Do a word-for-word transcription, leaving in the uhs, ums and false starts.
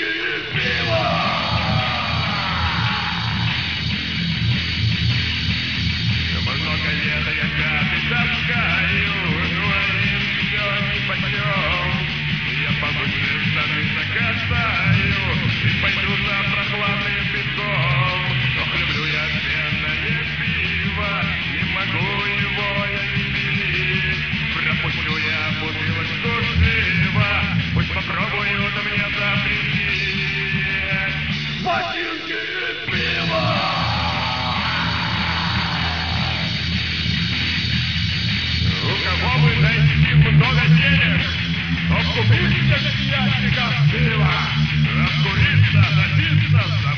из пива! Много лет я карты таскаю, но им все нипочем. Я повыше штаны закатаю и пойду за прохладным песком. Ох, люблю я пенное пиво, не могу его я не пить. Пропущу я бутылочку живо, пусть попробуют мне запретить. Ботинки из пива! Кого вы найти много денег, чтоб купить несколько ящиков пива, обкуриться, напиться,